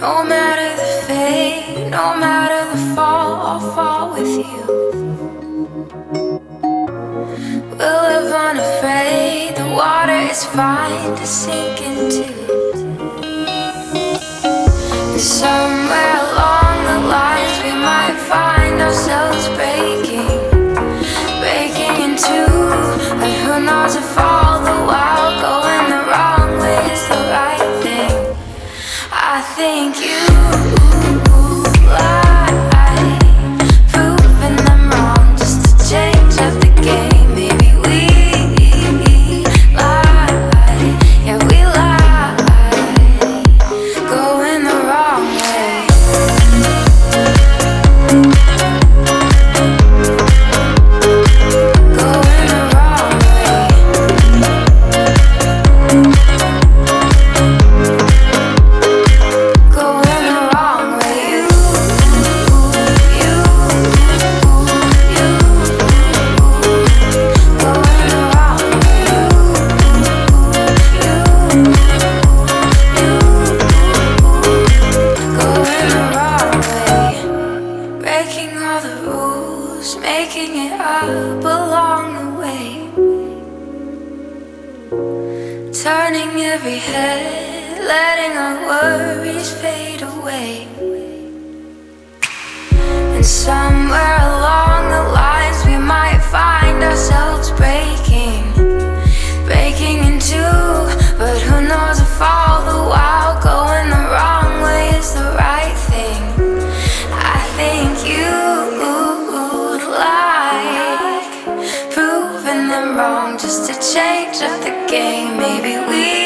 No matter the fate, no matter the fall, I'll fall with you. We'll live unafraid, the water is fine to sink into. And somewhere along the lines we might find ourselves breaking in two. But who knows if all the while going the wrong way is the right thing. I think you lie, proving them wrong just to change up the game. Maybe we lie, yeah we lie, going the wrong way. Making it up along the way, turning every head, letting our worries fade away. And somewhere along the lines we might find ourselves breaking in two. But who knows if all the while going the wrong way is the right thing. I think you like proving them wrong just to change up the game. Maybe we